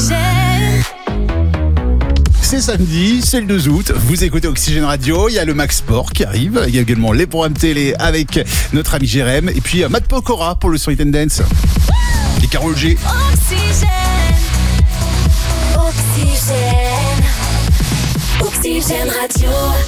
C'est samedi, c'est le 2 août, vous écoutez Oxygène Radio, il y a le Max Sport qui arrive, il y a également les programmes télé avec notre ami Jérém, et puis Matt Pokora pour le Son It & Dance. Et Carole G. Oxygène Radio.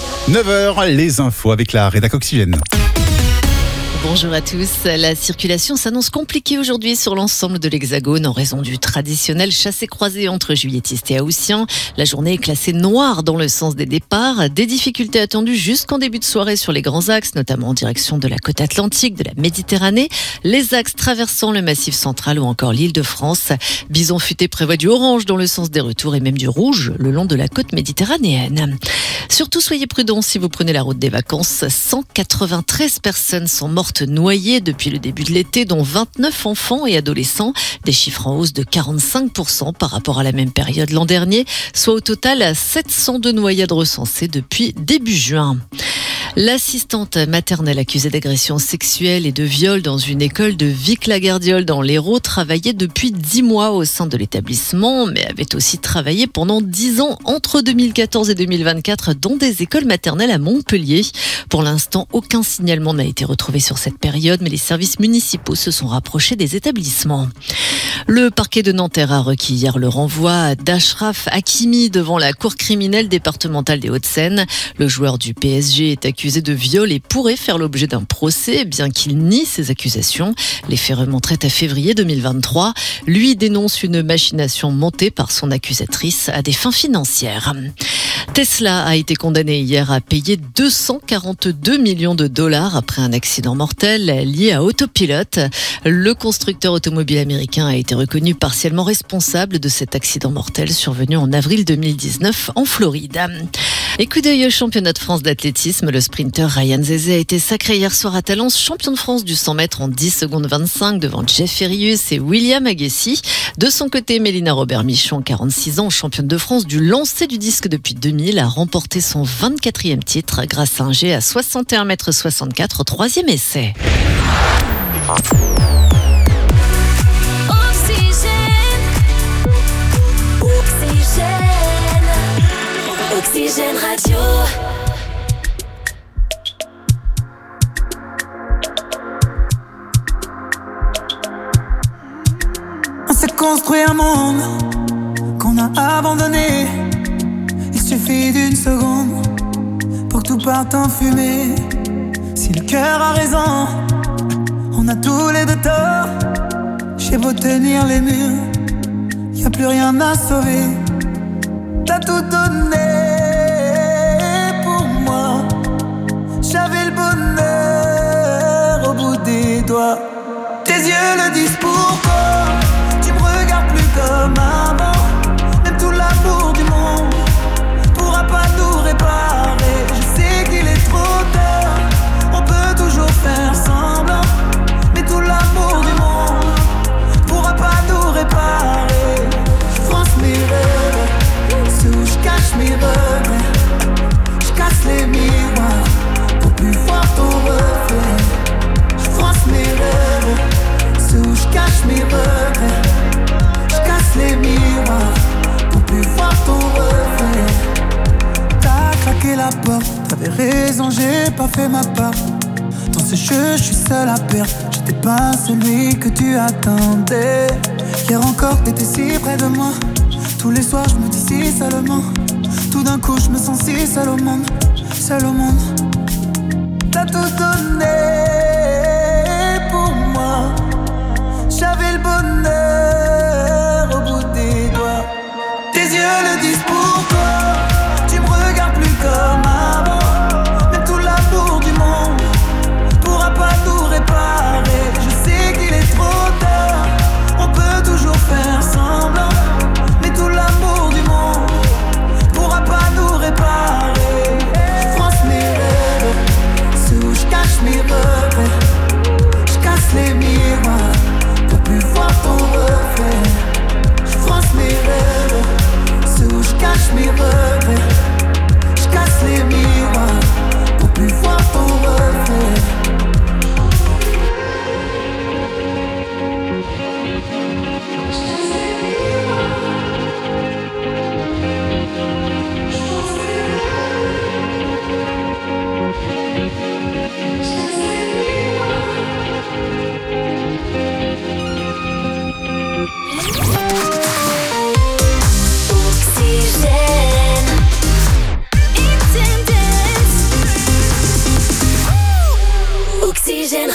9h, les infos avec la rédac Oxygène. Bonjour à tous. La circulation s'annonce compliquée aujourd'hui sur l'ensemble de l'Hexagone en raison du traditionnel chassé-croisé entre juilletistes et haussiens. La journée est classée noire dans le sens des départs. Des difficultés attendues jusqu'en début de soirée sur les grands axes, notamment en direction de la côte atlantique, de la Méditerranée. Les axes traversant le Massif central ou encore l'Île-de-France. Bison Futé prévoit du orange dans le sens des retours et même du rouge le long de la côte méditerranéenne. Surtout, soyez prudents si vous prenez la route des vacances. 193 personnes sont mortes noyés depuis le début de l'été, dont 29 enfants et adolescents, des chiffres en hausse de 45% par rapport à la même période l'an dernier, soit au total 702 noyades recensées depuis début juin. L'assistante maternelle accusée d'agression sexuelle et de viol dans une école de Vic-la-Gardiole dans l'Hérault travaillait depuis 10 mois au sein de l'établissement, mais avait aussi travaillé pendant 10 ans entre 2014 et 2024 dans des écoles maternelles à Montpellier. Pour l'instant, aucun signalement n'a été retrouvé sur cette période, mais les services municipaux se sont rapprochés des établissements. Le parquet de Nanterre a requis hier le renvoi d'Achraf Hakimi devant la cour criminelle départementale des Hauts-de-Seine. Le joueur du PSG est accusé de viol et pourrait faire l'objet d'un procès, bien qu'il nie ces accusations. Les faits remonteraient à février 2023. Lui dénonce une machination montée par son accusatrice à des fins financières. Tesla a été condamné hier à payer 242 millions de dollars après un accident mortel lié à Autopilot. Le constructeur automobile américain a été reconnu partiellement responsable de cet accident mortel survenu en avril 2019 en Floride. Et coup d'œil au championnat de France d'athlétisme, le sprinter Ryan Zezé a été sacré hier soir à Talence, champion de France du 100 mètres en 10 secondes 25 devant Jeff Ferius et William Agassi. De son côté, Mélina Robert-Michon, 46 ans, championne de France du lancer du disque depuis 2000, a remporté son 24e titre grâce à un jet à 61,64 m au 3e essai. Oxygène Radio. On s'est construit un monde qu'on a abandonné. Il suffit d'une seconde pour que tout parte en fumée. Si le cœur a raison, on a tous les deux tort. J'ai beau tenir les murs, y a plus rien à sauver. T'as tout donné pour moi. J'avais le bonheur au bout des doigts. Tes yeux le disent pourquoi. Tu me regardes plus comme avant. Même tout l'amour du monde pourra pas tout réparer. Je sais qu'il est trop tard. On peut toujours faire semblant, mais tout l'amour du monde pourra pas tout réparer. Je France mes rêves, où je cache mes regrets. Je casse les miroirs pour plus voir ton reflet. Je froisse mes rêves, où je cache mes regrets. Je casse les miroirs pour plus voir ton reflet. T'as claqué la porte, t'avais raison, j'ai pas fait ma part. Dans ce jeu, je suis seul à perdre. J'étais pas celui que tu attendais. Hier encore, t'étais si près de moi. Tous les soirs je me dis si seulement. Tout d'un coup je me sens si seul au monde. Seul au monde. T'as tout donné pour moi. J'avais le bonheur au bout des doigts. Tes yeux le disent pourquoi. Tu me regardes plus comme avant. Même tout l'amour du monde pourra pas tout réparer. Je sais qu'il est trop tard. On peut toujours faire semblant, tout l'amour du monde pourra pas nous réparer. Je France mes rêves, sous je cache mes rêves.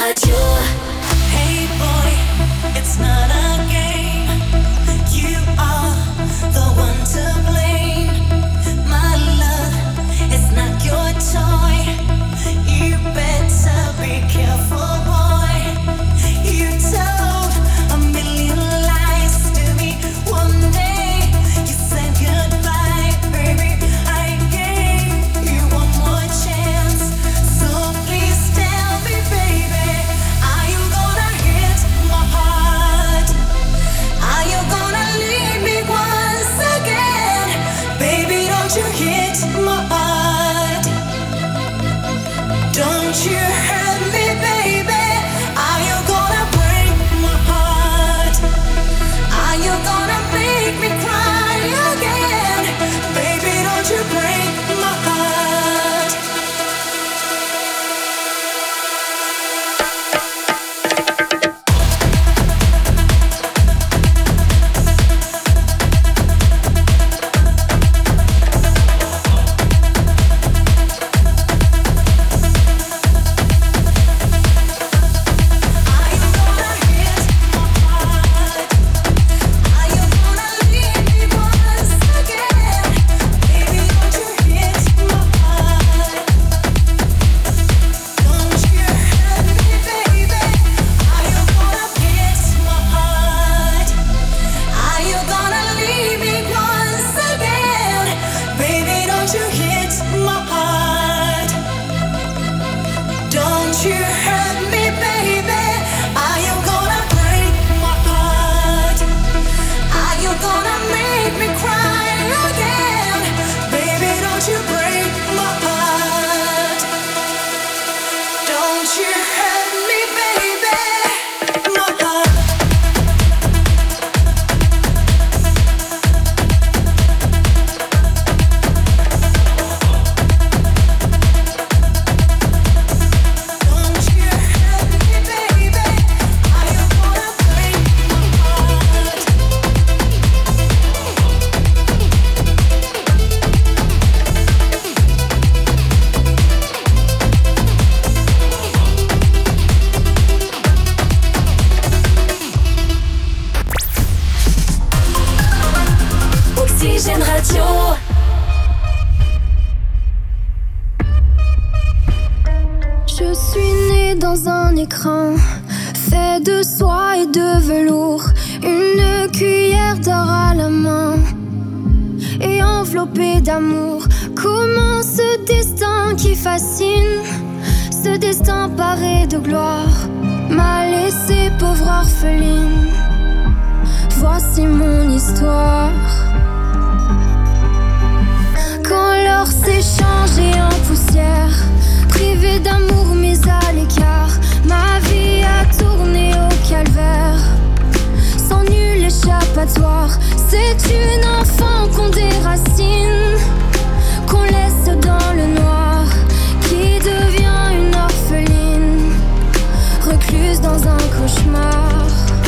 Radio. Hey boy, it's not a game. You are the one to blame. My love, it's not your toy. You better be careful, boy. You told a million lies to me one day. You said goodbye, baby. I gave you one more chance. So please tell me, baby, are you gonna hit my heart? Are you gonna leave me once again? Baby, don't you hit my heart. Don't you hurt me, baby. Are you gonna break my heart? Are you gonna make me cry again? Baby, don't you break my heart. Are you gonna hit my heart? Are you gonna leave me once again? Baby, don't you hit my heart. Don't you hurt me, baby. Are you gonna hit my heart? Are you gonna leave me once again? Baby, don't you hit my heart. Don't you hurt me, baby. Are you gonna break my heart? Are you gonna make me cry again? Baby, don't you break my heart. Don't you hurt me, baby. My heart. Don't you hurt me, baby. Are you gonna break my heart? Oxygène Radio. Je suis née dans un écran fait de soie et de velours, une cuillère d'or à la main et enveloppée d'amour. Comment ce destin qui fascine, ce destin paré de gloire, m'a laissé pauvre orpheline. Voici mon histoire. Quand l'or s'est changé en poussière, privée d'amour mise à l'écart, ma vie a tourné au calvaire, sans nul échappatoire. C'est une enfant qu'on déracine, qu'on laisse dans le noir, qui devient une orpheline, recluse dans un cauchemar.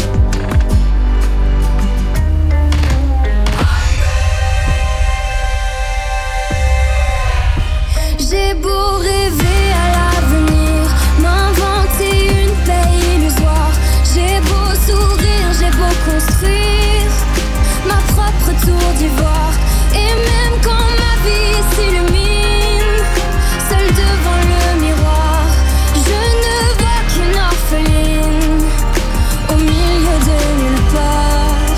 J'ai beau rêver à l'avenir, m'inventer une paix illusoire. J'ai beau sourire, j'ai beau construire ma propre tour d'ivoire. Et même quand ma vie s'illumine, seule devant le miroir, je ne vois qu'une orpheline au milieu de nulle part.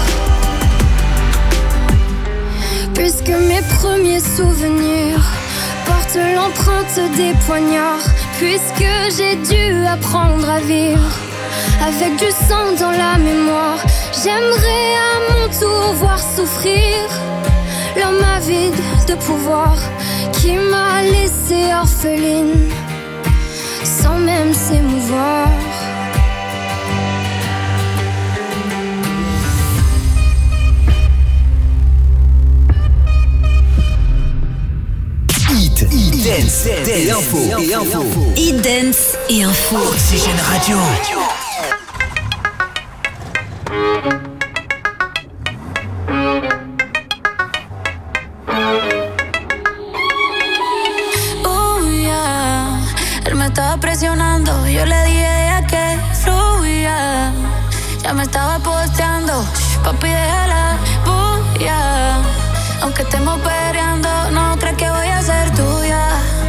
Puisque mes premiers souvenirs portent l'empreinte des poignards, puisque j'ai dû apprendre à vivre avec du sang dans la mémoire, j'aimerais à mon tour voir souffrir l'homme avide de pouvoir qui m'a laissé orpheline sans même s'émouvoir. Dance et info. Hit Dance et info. Oxygène Radio. Oh yeah, él me estaba presionando. Yo le dije a que bulla. Ya me estaba posteando, papi deja la bulla. Aunque estemos peleando, no crees que voy a ser tuya.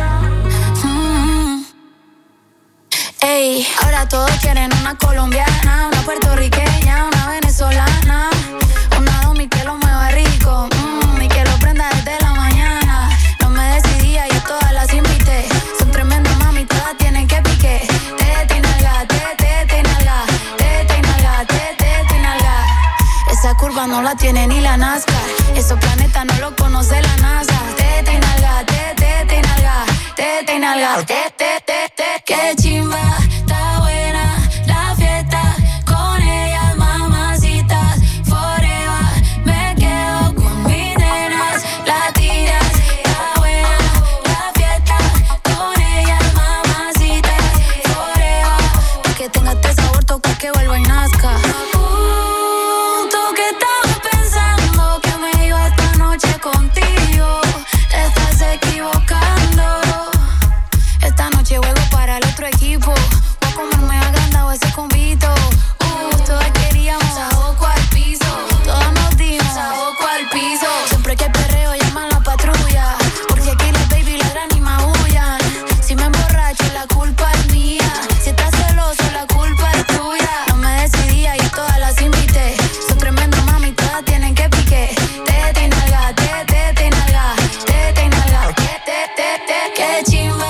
Ey, ahora todos quieren una colombiana, una puertorriqueña, una venezolana, una domi que lo mueva rico, y que lo prenda desde la mañana. No me decidía, yo todas las invité. Son tremendas mami, todas tienen que pique. Tete y nalga, tete y nalga, tete y nalga, tete y nalga. Esa curva no la tiene ni la NASCAR. Esos planetas no lo conoce la NASA. Tete y nalga, tete y nalga, tete y nalga, tete, tete. Qué chimba, está buena la fiesta. Con ellas, mamacitas, forever. Me quedo con mis nenas latinas. Está buena la fiesta. Con ellas, mamacitas, forever. Pa' que tenga este sabor, toca que vuelva y nazca. ¿Tú qué estabas pensando? Que me iba esta noche contigo. Te estás equivocando. Esta noche juego para el otro equipo. Voy a comerme agrandado ese convito. Todas queríamos saboco al piso. Todas nos dimos saboco al piso. Siempre que perreo llaman la patrulla. Porque aquí las baby ladran y maullan. Si me emborracho la culpa es mía. Si estás celoso la culpa es tuya. No me decidía y todas las invité. Son tremendas mami, todas tienen que pique. Tete y nalga, tete y nalga, tete y nalga, tete, tete. Qué chimba.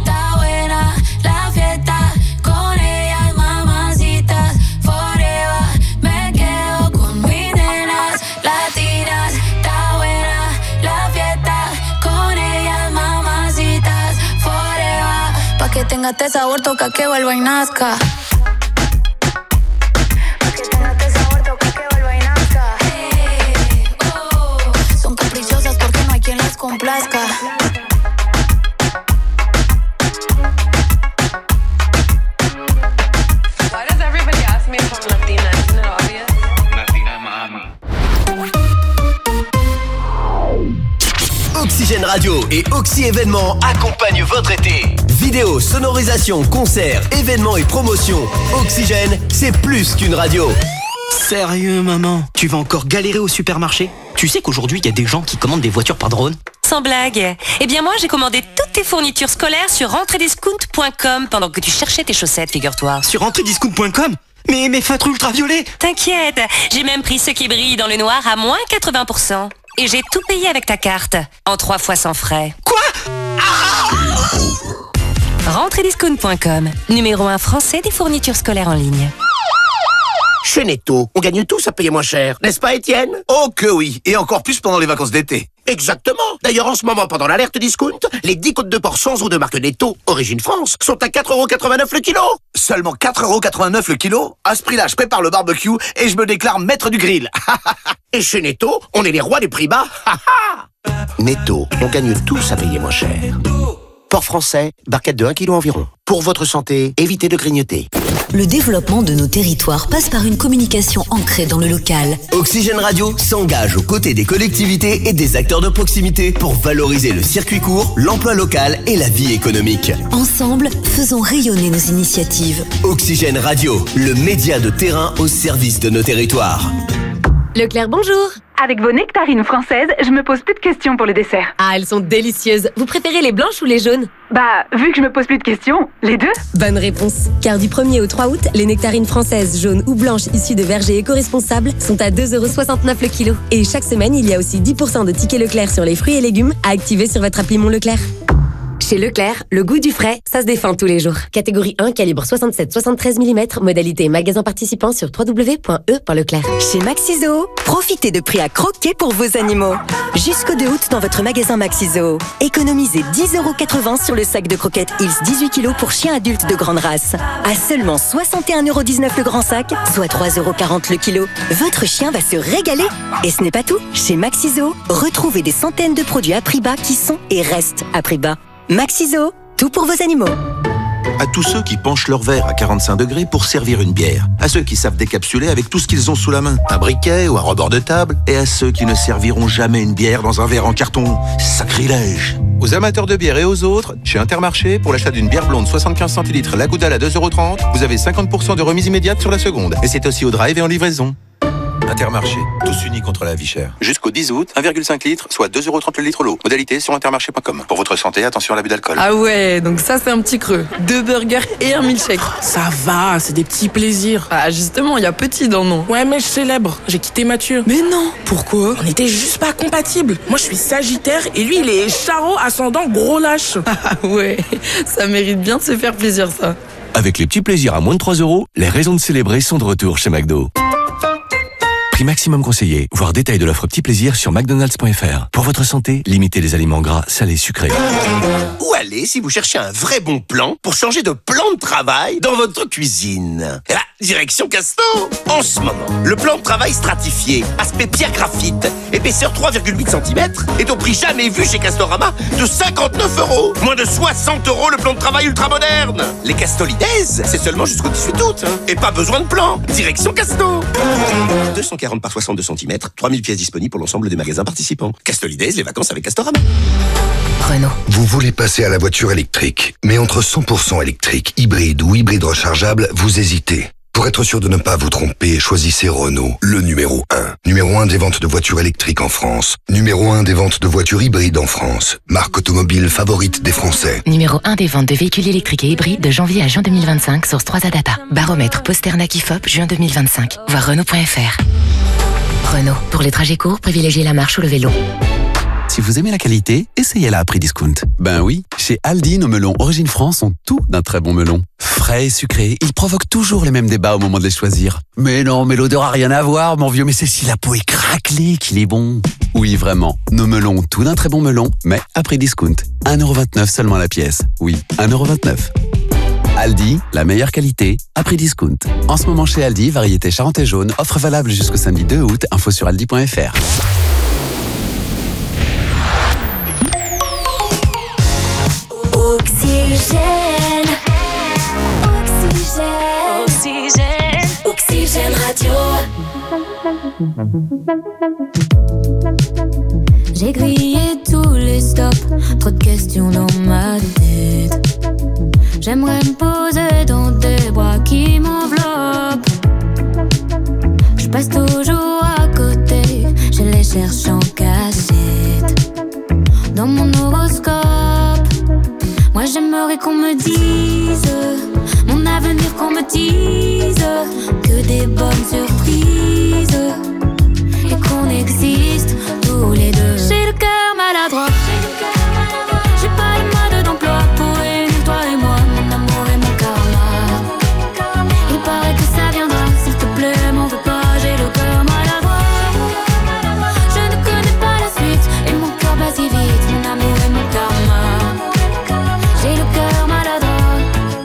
Que tenga este sabor, toca que vuelva y nazca. Que tenga este sabor, toca que vuelva y nazca. Son caprichosas porque no hay quien las complazca. Why does everybody ask me if I'm Latina? Isn't it obvious? Latina mama. Oxygène Radio et Oxy Événements accompagnent votre été. Vidéo, sonorisation, concerts, événements et promotions. Oxygène, c'est plus qu'une radio. Sérieux, maman? Tu vas encore galérer au supermarché? Tu sais qu'aujourd'hui, il y a des gens qui commandent des voitures par drone? Sans blague. Eh bien moi, j'ai commandé toutes tes fournitures scolaires sur rentrediscount.com pendant que tu cherchais tes chaussettes, figure-toi. Sur rentrediscount.com? Mais mes feutres ultraviolets! T'inquiète, j'ai même pris ceux qui brillent dans le noir à moins 80%. Et j'ai tout payé avec ta carte, en 3 fois sans frais. Quoi? Rentrediscount.com, numéro 1 français des fournitures scolaires en ligne. Chez Netto, on gagne tous à payer moins cher, n'est-ce pas Étienne? Oh que oui, et encore plus pendant les vacances d'été. Exactement. D'ailleurs, en ce moment, pendant l'alerte discount, les 10 côtes de porc sans eau de marque Netto, origine France, sont à 4,89€ le kilo. Seulement 4,89€ le kilo? À ce prix-là, je prépare le barbecue et je me déclare maître du grill. Et chez Netto, on est les rois des prix bas. Netto, on gagne tous à payer moins cher. Porc français, barquette de 1 kg environ. Pour votre santé, évitez de grignoter. Le développement de nos territoires passe par une communication ancrée dans le local. Oxygène Radio s'engage aux côtés des collectivités et des acteurs de proximité pour valoriser le circuit court, l'emploi local et la vie économique. Ensemble, faisons rayonner nos initiatives. Oxygène Radio, le média de terrain au service de nos territoires. Leclerc, bonjour. Avec vos nectarines françaises, je me pose plus de questions pour le dessert. Ah, elles sont délicieuses. Vous préférez les blanches ou les jaunes? Bah, vu que je me pose plus de questions, les deux. Bonne réponse. Car du 1er au 3 août, les nectarines françaises, jaunes ou blanches issues de vergers éco-responsables sont à 2,69€ le kilo. Et chaque semaine, il y a aussi 10% de tickets Leclerc sur les fruits et légumes à activer sur votre appli Mon Leclerc. Chez Leclerc, le goût du frais, ça se défend tous les jours. Catégorie 1, calibre 67-73 mm, modalité magasin participant sur www.e.leclerc. Chez Maxizo, profitez de prix à croquer pour vos animaux. Jusqu'au 2 août dans votre magasin Maxizo. Économisez 10,80€ sur le sac de croquettes Hills 18 kg pour chiens adultes de grande race. À seulement 61,19€ le grand sac, soit 3,40€ le kilo. Votre chien va se régaler. Et ce n'est pas tout. Chez Maxizo, retrouvez des centaines de produits à prix bas qui sont et restent à prix bas. Maxizo, tout pour vos animaux. À tous ceux qui penchent leur verre à 45 degrés pour servir une bière. À ceux qui savent décapsuler avec tout ce qu'ils ont sous la main, un briquet ou un rebord de table. Et à ceux qui ne serviront jamais une bière dans un verre en carton. Sacrilège! Aux amateurs de bière et aux autres, chez Intermarché, pour l'achat d'une bière blonde 75 centilitres La Goudale à 2,30 €, vous avez 50% de remise immédiate sur la seconde. Et c'est aussi au drive et en livraison. Intermarché, tous unis contre la vie chère. Jusqu'au 10 août, 1,5 litre, soit 2,30 € le litre l'eau. Modalité sur intermarché.com. Pour votre santé, attention à l'abus d'alcool. Ah ouais, donc ça c'est un petit creux. 2 burgers et un milkshake. Ça va, c'est des petits plaisirs. Ah justement, il y a petit dans le nom. Ouais, mais je célèbre. J'ai quitté Mathieu. Mais non. Pourquoi? On était juste pas compatibles. Moi je suis Sagittaire et lui il est Charo ascendant gros lâche. Ah ouais, ça mérite bien de se faire plaisir ça. Avec les petits plaisirs à moins de 3 €, les raisons de célébrer sont de retour chez McDo. Prix maximum conseillé, voire détail de l'offre petit plaisir sur mcdonalds.fr. Pour votre santé, limitez les aliments gras, salés, sucrés. Où aller si vous cherchez un vrai bon plan pour changer de plan de travail dans votre cuisine? Eh ben, direction Casto. En ce moment, le plan de travail stratifié, aspect pierre graphite, épaisseur 3,8 cm, est au prix jamais vu chez Castorama de 59 €. Moins de 60 € le plan de travail ultra moderne. Les Castolides, c'est seulement jusqu'au 18 août. Et pas besoin de plan. Direction Casto. 240 par 62 cm, 3000 pièces disponibles pour l'ensemble des magasins participants. Castolides, les vacances avec Castorama. Renault. Vous voulez passer à la voiture électrique, mais entre 100% électrique, hybride ou hybride rechargeable, vous hésitez. Pour être sûr de ne pas vous tromper, choisissez Renault, le numéro 1. Numéro 1 des ventes de voitures électriques en France. Numéro 1 des ventes de voitures hybrides en France. Marque automobile favorite des Français. Numéro 1 des ventes de véhicules électriques et hybrides de janvier à juin 2025, source 3A Data. Baromètre Posternak IFOP, juin 2025. Voir Renault.fr. Renault. Pour les trajets courts, privilégiez la marche ou le vélo. Si vous aimez la qualité, essayez-la à prix discount. Ben oui, chez Aldi, nos melons Origine France sont tout d'un très bon melon. Frais et sucrés, ils provoquent toujours les mêmes débats au moment de les choisir. Mais non, mais l'odeur a rien à voir, mon vieux, mais c'est si la peau est craquelée qu'il est bon. Oui, vraiment, nos melons ont tout d'un très bon melon, mais à prix discount. 1,29 € seulement la pièce. Oui, 1,29 €. Aldi, la meilleure qualité, à prix discount. En ce moment chez Aldi, variété Charentais jaune, offre valable jusqu'au samedi 2 août, info sur aldi.fr. Oxygène. Oxygène. Oxygène. Oxygène Radio. J'ai grillé tous les stops, trop de questions dans ma tête. J'aimerais me poser dans des bras qui m'enveloppent. Je passe toujours à côté, je les cherche en cachette. Dans mon horoscope, moi j'aimerais qu'on me dise mon avenir, qu'on me dise que des bonnes surprises et qu'on existe tous les deux. J'ai le cœur maladroit, j'ai pas le mode d'emploi pour réunir toi et moi, mon amour et mon karma. Il paraît que ça viendra, s'il te plaît m'en veux pas, j'ai le cœur maladroit. Je ne connais pas la suite et mon cœur bat si vite, mon amour et mon karma. J'ai le cœur maladroit.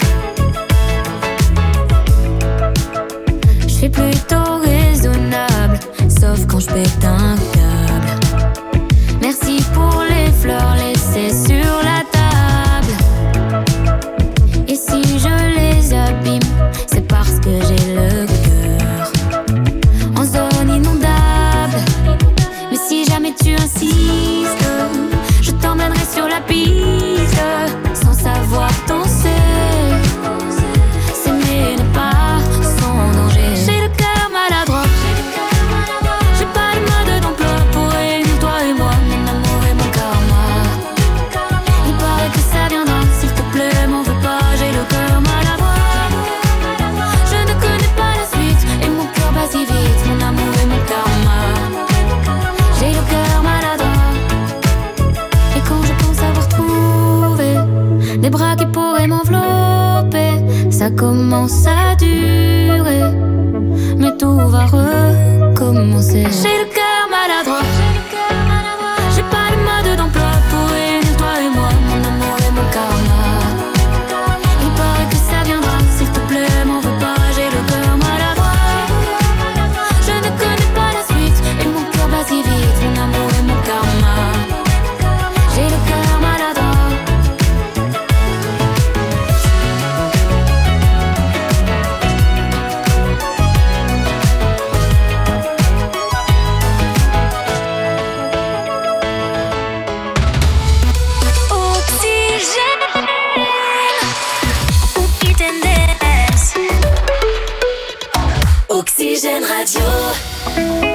Je suis plutôt raisonnable, sauf quand je pète un câble. Merci pour les fleurs laissées sur la table. Et si je les abîme, c'est parce que j'ai le cœur en zone inondable. Mais si jamais tu insistes, je t'emmènerai sur la piste. Sans savoir danser, s'aimer n'est pas sans danger. J'ai le cœur maladroit, j'ai pas le mode d'emploi pour réunir toi et moi, mon amour et mon karma. Il paraît que ça viendra, s'il te plaît m'en veux pas, j'ai le cœur maladroit. Je ne connais pas la suite et mon cœur bat si vite, mon amour et mon karma. J'ai le cœur maladroit. Et quand je pense avoir trouvé des bras qui pourraient m'envelopper, ça commence à durer, mais tout va recommencer. J'ai le cœur maladroit, j'ai pas le mode d'emploi pour réunir toi et moi, mon amour et mon karma. Il paraît que ça viendra, s'il te plaît m'en veux pas, j'ai le cœur maladroit. Je ne connais pas la suite et mon cœur bat si vite, mon amour et mon karma. J'ai le cœur maladroit. Radio.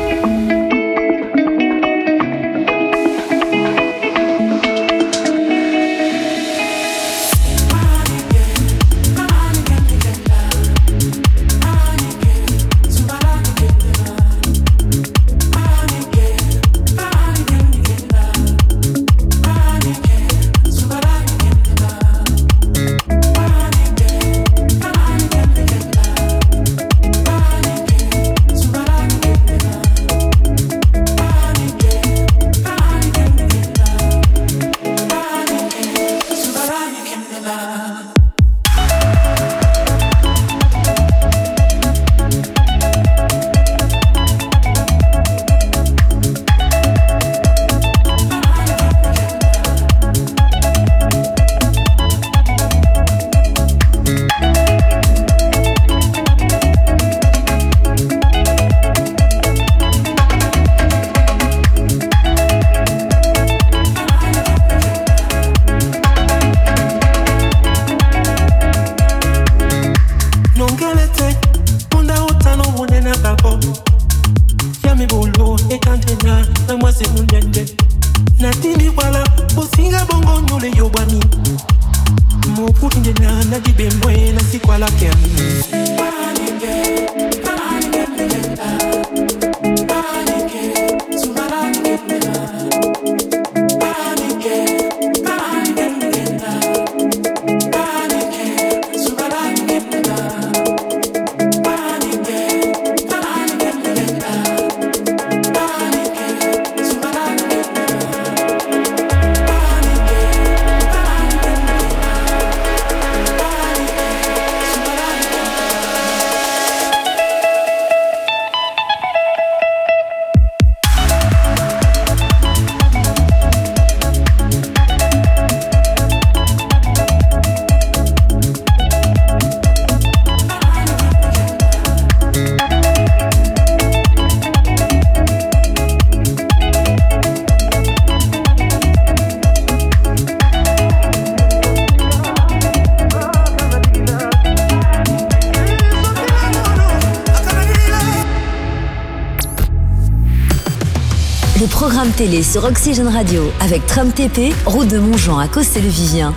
Le programme télé sur Oxygène Radio avec Tram TP, route de Montjean à Cossé-le-Vivien.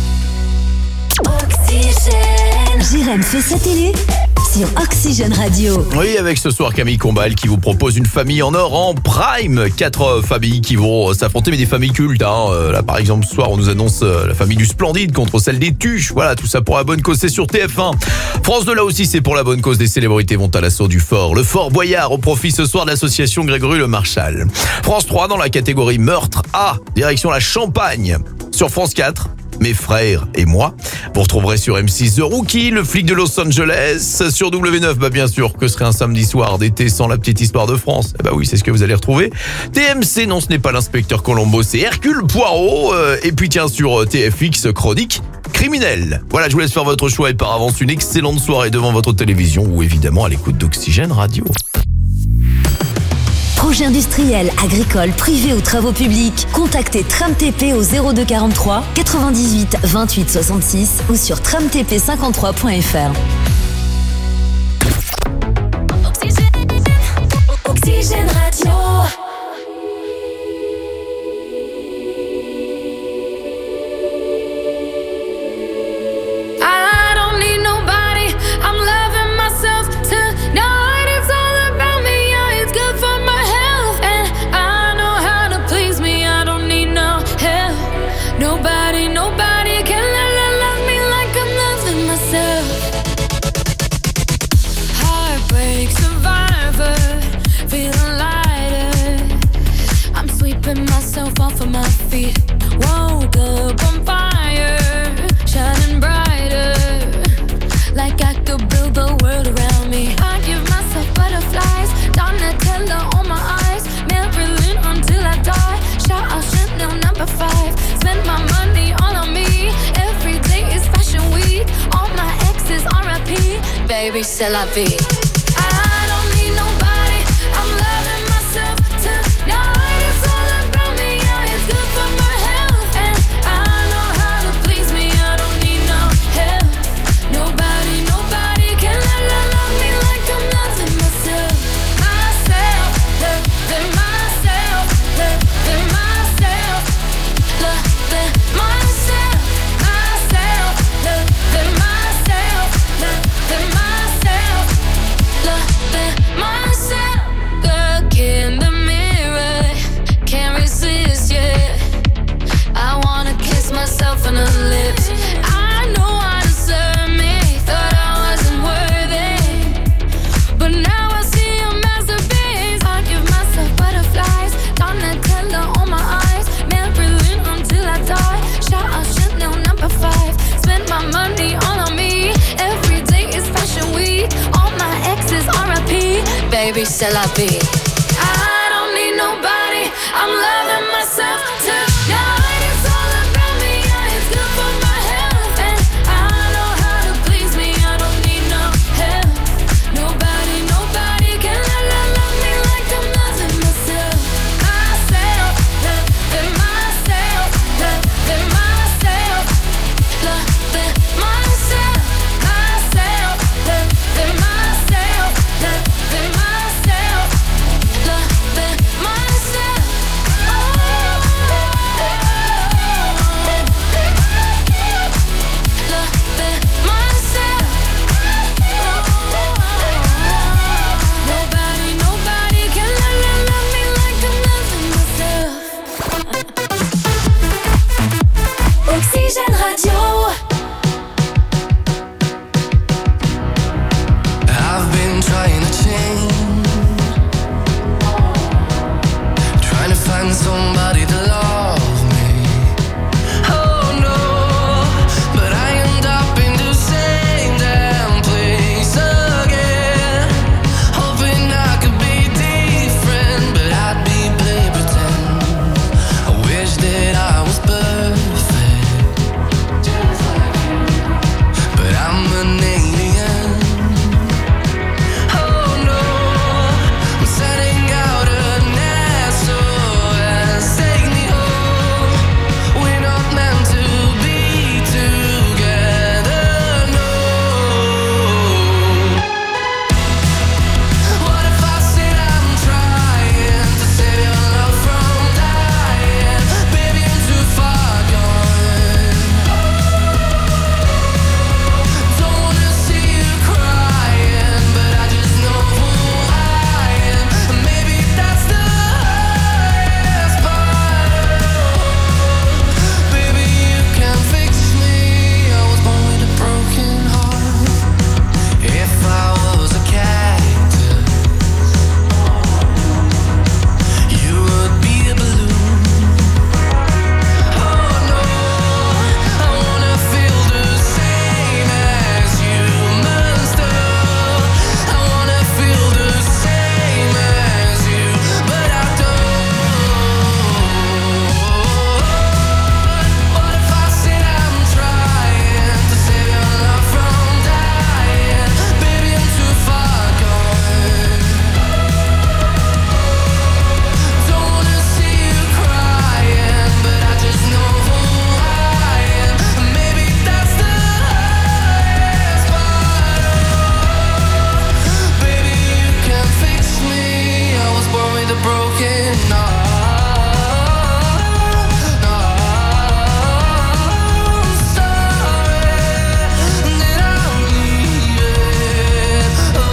Jérém fait sa télé sur Oxygène Radio. Oui, avec ce soir Camille Combal qui vous propose une famille en or en prime. 4 familles qui vont s'affronter, mais des familles cultes. Là, par exemple, ce soir, on nous annonce la famille du Splendide contre celle des Tuches. Voilà, tout ça pour la bonne cause, c'est sur TF1. France 2, là aussi, c'est pour la bonne cause. Des célébrités vont à l'assaut du fort. Le Fort Boyard au profit ce soir de l'association Grégory Le Marchal. France 3, dans la catégorie meurtre A, direction la Champagne. Sur France 4, Mes frères et moi. Vous retrouverez sur M6 The Rookie, le flic de Los Angeles. Sur W9, bien sûr, que serait un samedi soir d'été sans la petite histoire de France. Oui, c'est ce que vous allez retrouver. TMC, non, ce n'est pas l'inspecteur Colombo, c'est Hercule Poirot. Et puis tiens, sur TFX, Chronique criminelle. Voilà, je vous laisse faire votre choix et par avance une excellente soirée devant votre télévision ou évidemment à l'écoute d'Oxygène Radio. Projet industriel, agricole, privé ou travaux publics, contactez Tram TP au 02 43 98 28 66 ou sur tramtp53.fr. Oxygène Radio. Off of my feet, woke up on fire, shining brighter, like I could build the world around me. I give myself butterflies, Donatella on my eyes, Marilyn until I die. Shout out Chanel number 5, spend my money all on me. Every day is fashion week, all my exes RIP, baby c'est la vie. I don't need nobody, I'm loving myself tonight. baby, c'est la vie. I don't need nobody, I'm loving myself tonight. It's all about me, yeah, it's good for my health. And I know how to please me, I don't need no help. Nobody can love me like I'm loving myself. Myself, loving myself, loving myself, loving myself, myself, loving myself, loving myself, loving myself. Nobody can love me like I'm loving myself. Oxygène Radio. I've been trying to change, trying to find somebody to love me. Oh no, but I end up in the same damn place again. Hoping I could be different, but I'd be play pretend. I wish that I was perfect, but I'm an alien. Oh no, I'm setting out an SOS. Take me home. We're not meant to be together, no. What if I said I'm trying to save your love from dying? Baby, I'm too far gone. Don't wanna see you crying, but I just know who I am. And maybe that's the hardest part. Baby, you can fix me. I was born with a broken heart. If I was a cactus, you would be a balloon. Oh no, I wanna feel the same as humans do. I wanna feel the same as you, but I don't. What if I said I'm trying to save your love from dying? Baby, I'm too far gone. Don't wanna see you crying, but I just know who I am. And maybe that's the hardest part. Baby, you can fix me. I was born with a broken heart. I'm sorry that I'm leaving.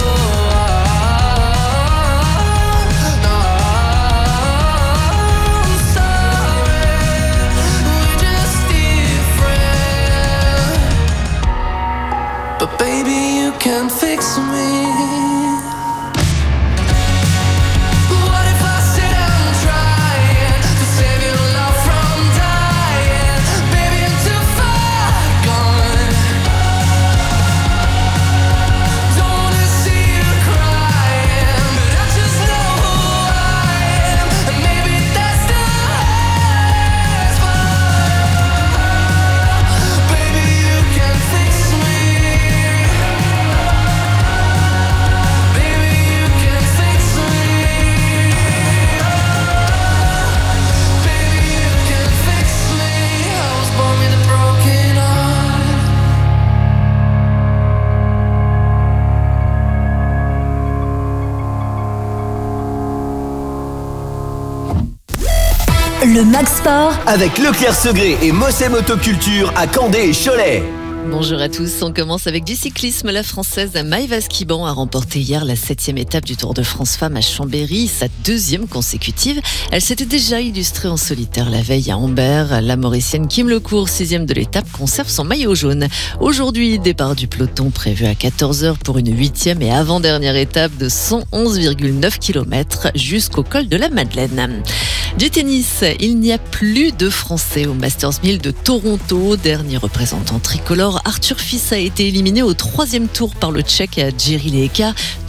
I'm sorry, we're just different. But baby, you can fix me. What if I said I'm trying to save your love from dying? Baby, I'm too far gone. Don't wanna see you crying, but I just know who I am. And maybe that's the hardest part. Baby, you can fix me. Baby, you can fix me. Baby, you can fix me. I was born with a broken heart. Le Mag Sport Avec Leclerc Segré et Mossem Motoculture à Candé et Cholet. Bonjour à tous, on commence avec du cyclisme. La Française Maëva Skiban a remporté hier la 7e étape du Tour de France Femmes à Chambéry, sa 2e consécutive. Elle s'était déjà illustrée en solitaire la veille à Ambert. La Mauricienne Kim Lecourt, 6e de l'étape, conserve son maillot jaune. Aujourd'hui, départ du peloton prévu à 14h pour une 8e et avant-dernière étape de 111,9 km jusqu'au col de la Madeleine. Du tennis, il n'y a plus de Français au Masters 1000 de Toronto. Dernier représentant tricolore, Arthur Fils a été éliminé au 3e tour par le Tchèque Jiří Leka.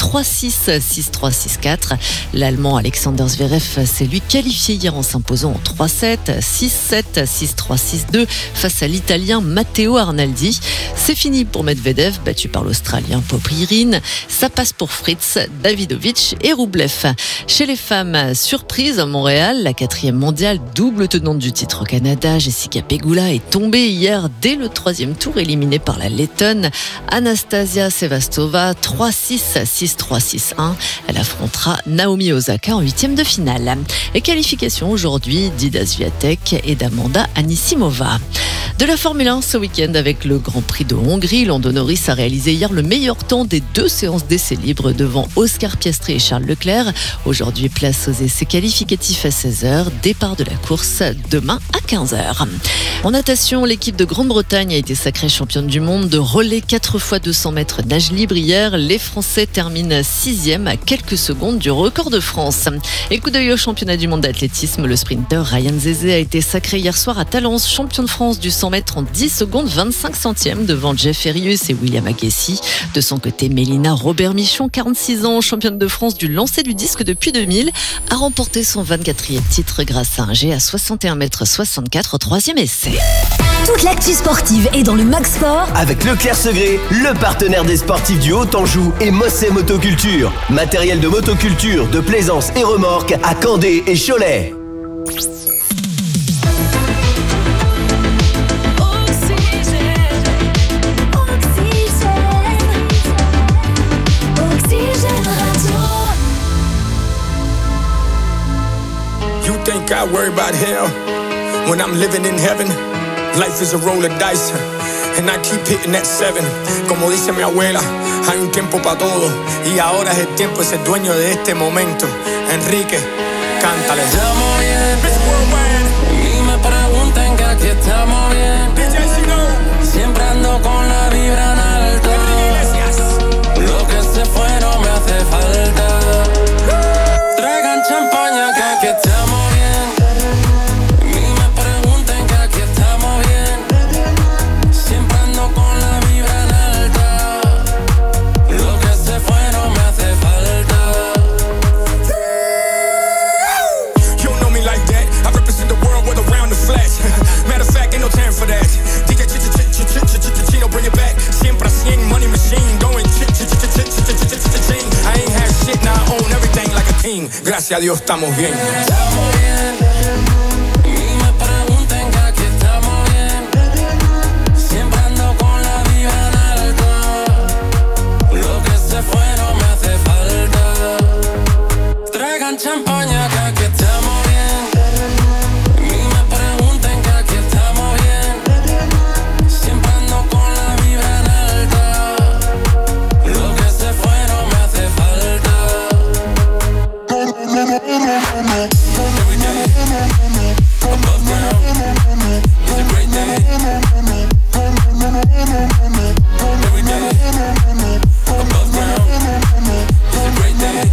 3-6, 6-3, 6-4. L'Allemand Alexander Zverev s'est lui qualifié hier en s'imposant en 3-7, 6-7, 6-3, 6-2 face à l'Italien Matteo Arnaldi. C'est fini pour Medvedev, battu par l'Australien Popyrin. Ça passe pour Fritz, Davidovic et Rublev. Chez les femmes, surprise à Montréal, la 4e mondiale, double tenante du titre au Canada, Jessica Pegula est tombée hier dès le 3e tour, éliminée par la Lettonne Anastasia Sevastova, 3-6, 6-3, 6-1. Elle affrontera Naomi Osaka en 8e de finale. Et qualification aujourd'hui d'Ida Swiatek et d'Amanda Anisimova. De la Formule 1 ce week-end avec le Grand Prix de Hongrie, Lando Norris a réalisé hier le meilleur temps des 2 séances d'essais libres devant Oscar Piastri et Charles Leclerc. Aujourd'hui, place aux essais qualificatifs à 16h, départ de la course demain à 15h. En natation, l'équipe de Grande-Bretagne a été sacrée championne du monde de relais 4 x 200 mètres nage libre hier. Les Français terminent 6e à quelques secondes du record de France. Et coup d'œil au championnat du monde d'athlétisme, le sprinter Ryan Zezé a été sacré hier soir à Talence, champion de France du 100 mètres en 10 secondes 25 centièmes devant Jeff Ferius et William Agassi. De son côté, Mélina Robert-Michon, 46 ans, championne de France du lancer du disque depuis 2000, a remporté son 24e titre grâce à un jet à 61,64 mètres au 3e essai. Toute l'actu sportive est dans le Mag Sport avec Leclerc Segré, le partenaire des sportifs du Haut-Anjou et Mossé Motoculture. Matériel de motoculture, de plaisance et remorque à Candé et Cholet. You think I worry about hell when I'm living in heaven? Life is a roll of dice, and I keep hitting that 7. Como dice mi abuela, hay un tiempo para todo, y ahora es el tiempo de ser dueño de este momento. Enrique, cántale. Estamos bien, y me preguntan que aquí estamos bien. Siempre ando con la vibra en alto. Lo que se fue no me hace falta. Traigan champaña que aquí estamos. Gracias a Dios estamos bien. Estamos bien. Y me pregunten que aquí estamos bien. Siempre ando con la vibra en alto. Lo que se fue no me hace falta. Traigan champaña que aquí estamos bien. Y me pregunten que aquí estamos bien. Siempre ando con la vibra en alto. Lo que se fue no me hace falta. Every day, above ground, it's a great day. Every day, above ground, it's a great day.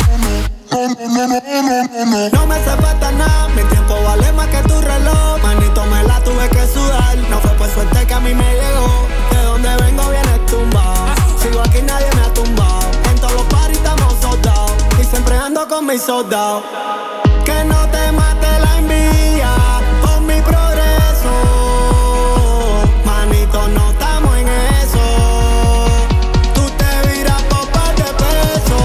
No me hace falta nada, mi tiempo vale más que tu reloj. Manito, me la tuve que sudar, no fue por suerte que a mí me llegó. De donde vengo vienes tumbado, sigo aquí nadie me ha tumbado. En todos los paris estamos soldados, y siempre ando con mis soldados. Que no te mate la envidia por mi progreso. Manito, no estamos en eso. Tú te viras por par de pesos.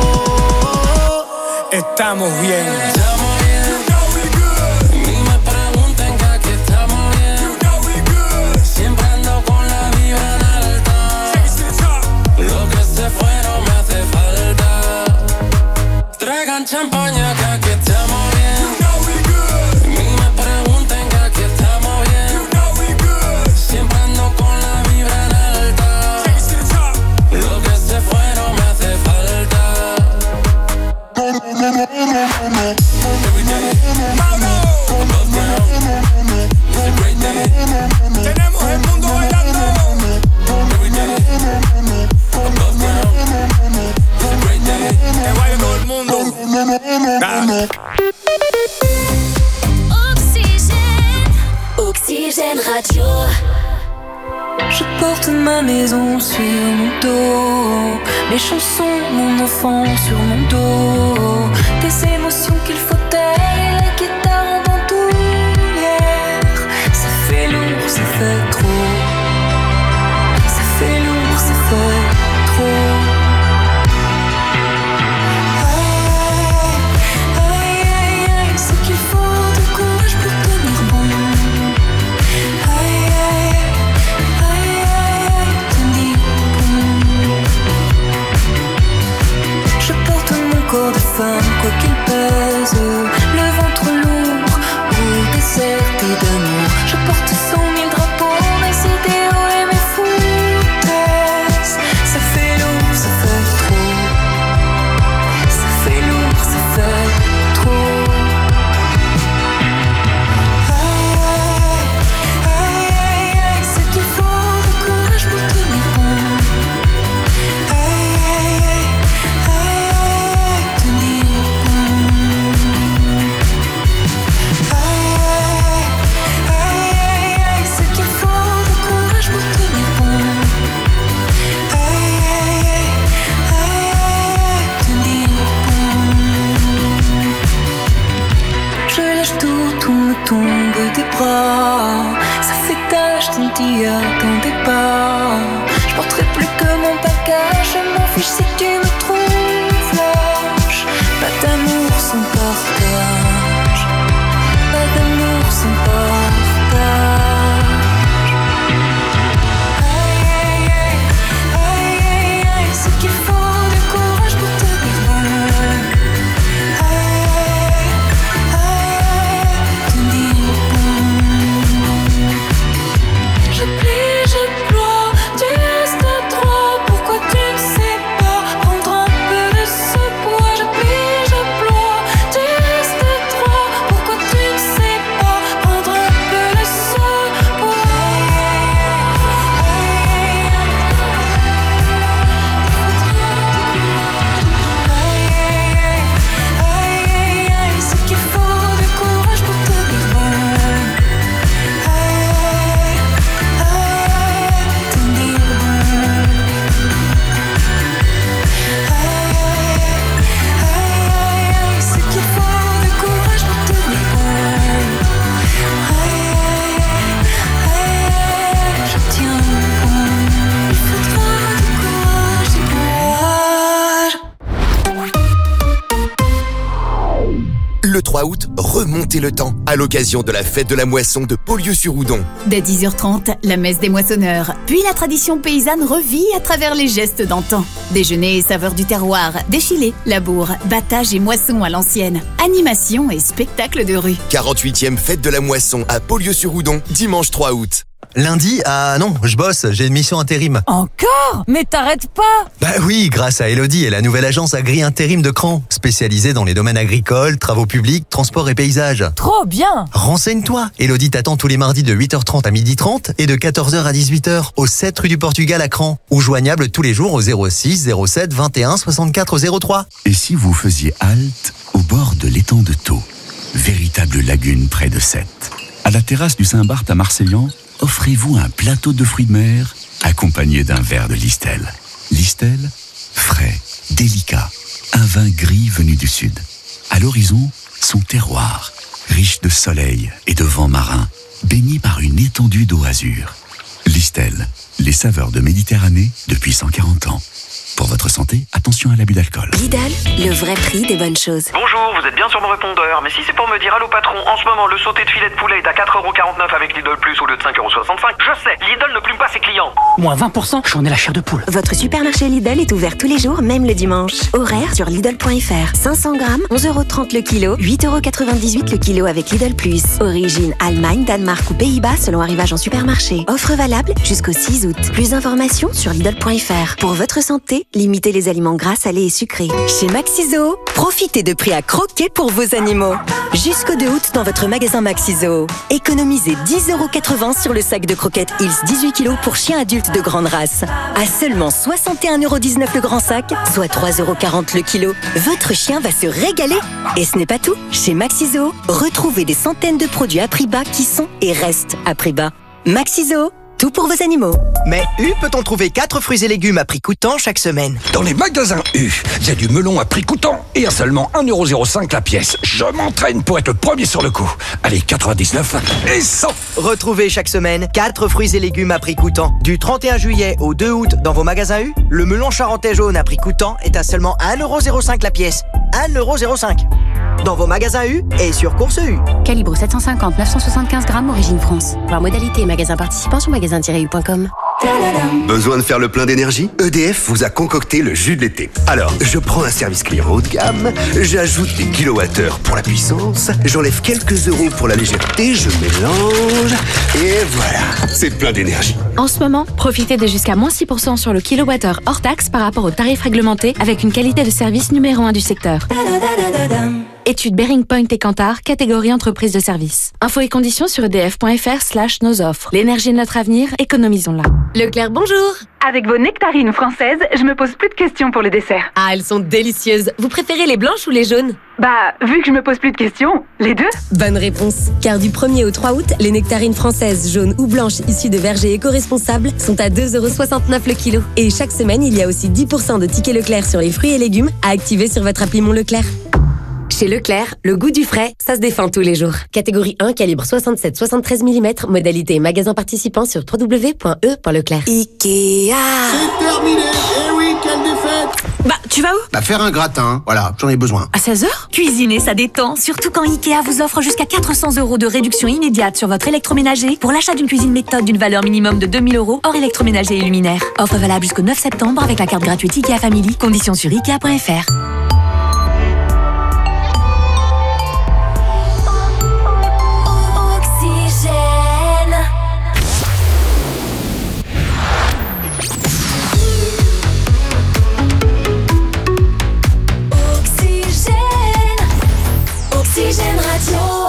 Estamos bien. Estamos bien. Y me pregunten que aquí estamos bien. Siempre ando con la vibra en alta. Lo que se fue no me hace falta. Traigan champaña que aquí estamos. Every day, above ground, it's a great day. Tenemos el mundo bailando. Every day, above ground, it's a great day. Que baile todo el mundo. ma maison sur mon dos, mes chansons, mon enfant sur mon dos, des émotions qu'il faut taire et la guitare en bandoulière. Ça fait lourd, ça fait trop. Ça fait lourd, ça fait trop. Corps de femme, quoi qu'il pèse, le ventre lourd ou déserté d'amour. Je porte 100 000 drapeaux, mes idéaux et mes foutaises. Ça fait lourd, ça fait trop. Ça fait lourd, ça fait trop. C'est qu'il faut du courage pour tenir bon. Tout me tombe des bras, ça fait tache, tu ne t'y attendais pas. Je porterai plus que mon bagage, je m'en fiche si tu me trouves lâche. Pas d'amour sans partage, pas d'amour sans partage. C'est qu'il faut du courage pour tenir bon. Je plie, je ploie, tu restes à trois. Pourquoi tu ne sais pas prendre un peu de ce poids? Je plie, je ploie, tu restes à trois. Pourquoi tu ne sais pas prendre un peu de ce poids? C'est qu'il faut du courage pour tenir bon. Le 3 août, remontez le temps à l'occasion de la fête de la moisson de Beaulieu-sur-Oudon. Dès 10h30, la messe des moissonneurs. Puis la tradition paysanne revit à travers les gestes d'antan. Déjeuner et saveurs du terroir, défilé, labour, battage et moisson à l'ancienne. Animation et spectacle de rue. 48e fête de la moisson à Beaulieu-sur-Oudon, dimanche 3 août. Lundi, ah non, je bosse, j'ai une mission intérim. Encore? Mais t'arrêtes pas! Bah oui, grâce à Elodie et la nouvelle agence Agri Intérim de Cran, spécialisée dans les domaines agricoles, travaux publics, transport et paysages. Trop bien! Renseigne-toi, Elodie t'attend tous les mardis de 8h30 à 12h30 et de 14h à 18h au 7 rue du Portugal à Cran, ou joignable tous les jours au 06 07 21 64 03. Et si vous faisiez halte au bord de l'étang de Thau, véritable lagune près de Sète, à la terrasse du Saint-Barth à Marseillan, offrez-vous un plateau de fruits de mer accompagné d'un verre de Listel. Listel, frais, délicat, un vin gris venu du sud. À l'horizon, son terroir, riche de soleil et de vent marin, baigné par une étendue d'eau azur. Listel, les saveurs de Méditerranée depuis 140 ans. Pour votre santé, attention à l'abus d'alcool. Lidl, le vrai prix des bonnes choses. Bonjour, vous êtes bien sur mon répondeur, mais si c'est pour me dire allô patron, en ce moment le sauté de filet de poulet est à 4,49€ avec Lidl Plus au lieu de 5,65€, je sais, Lidl ne plume pas ses clients. Moins 20%, j'en ai la chair de poule. Votre supermarché Lidl est ouvert tous les jours, même le dimanche. Horaire sur Lidl.fr. 500 grammes, 11,30€ le kilo, 8,98€ le kilo avec Lidl Plus. Origine Allemagne, Danemark ou Pays-Bas selon arrivage en supermarché. Offre valable jusqu'au 6 août. Plus d'informations sur Lidl.fr. Pour votre santé, limitez les aliments gras, salés et sucrés. Chez Maxiso, profitez de prix à croquer pour vos animaux. Jusqu'au 2 août dans votre magasin Maxiso. Économisez 10,80€ sur le sac de croquettes Hills 18 kg pour chiens adultes de grande race. À seulement 61,19€ le grand sac, soit 3,40€ le kilo. Votre chien va se régaler. Et ce n'est pas tout. Chez Maxiso, retrouvez des centaines de produits à prix bas qui sont et restent à prix bas. Maxiso, tout pour vos animaux. Mais U peut-on trouver 4 fruits et légumes à prix coûtant chaque semaine? Dans les magasins U, il y a du melon à prix coûtant et à seulement 1,05€ la pièce. Je m'entraîne pour être le premier sur le coup. Allez, 99 et 100. Retrouvez chaque semaine 4 fruits et légumes à prix coûtant. Du 31 juillet au 2 août dans vos magasins U, le melon charentais jaune à prix coûtant est à seulement 1,05€ la pièce. 1,05€. Dans vos magasins U et sur Course U. Calibre 750, 975 grammes, origine France. Voir modalité et magasin participant sur magasin-u.com. Besoin de faire le plein d'énergie? EDF vous a concocté le jus de l'été. Alors, je prends un service client haut de gamme, j'ajoute des kilowattheures pour la puissance, j'enlève quelques euros pour la légèreté, je mélange, et voilà, c'est plein d'énergie. En ce moment, profitez de jusqu'à moins 6% sur le kilowattheure hors taxe par rapport au tarif réglementé avec une qualité de service numéro 1 du secteur. Étude Bearing Point et Kantar, catégorie entreprise de service. Infos et conditions sur edf.fr/nos offres. L'énergie est notre avenir, économisons-la. Leclerc, bonjour. Avec vos nectarines françaises, je me pose plus de questions pour le dessert. Ah, elles sont délicieuses. Vous préférez les blanches ou les jaunes? Bah, vu que je me pose plus de questions, les deux. Bonne réponse. Car du 1er au 3 août, les nectarines françaises jaunes ou blanches issues de vergers éco-responsables sont à 2,69€ le kilo. Et chaque semaine, il y a aussi 10% de tickets Leclerc sur les fruits et légumes à activer sur votre appli Mon Leclerc. Chez Leclerc, le goût du frais, ça se défend tous les jours. Catégorie 1, calibre 67-73 mm, modalité magasin participant sur www.e.leclerc. Ikea. C'est terminé. Eh oui, quelle défaite. Bah, tu vas où? Bah, faire un gratin. Voilà, j'en ai besoin. À 16h? Cuisiner, ça détend. Surtout quand Ikea vous offre jusqu'à 400€ de réduction immédiate sur votre électroménager pour l'achat d'une cuisine méthode d'une valeur minimum de 2000€ hors électroménager et luminaire. Offre valable jusqu'au 9 septembre avec la carte gratuite Ikea Family. Conditions sur Ikea.fr. Oxygène Radio.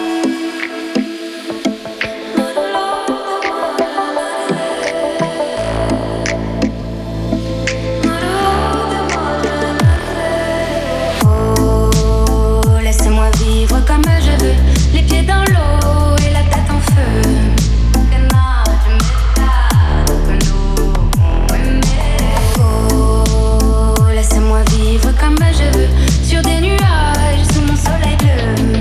Oh, laissez-moi vivre comme je veux, les pieds dans l'eau et la tête en feu. Oh, laissez-moi vivre comme je veux, sur des nuages sous mon soleil bleu.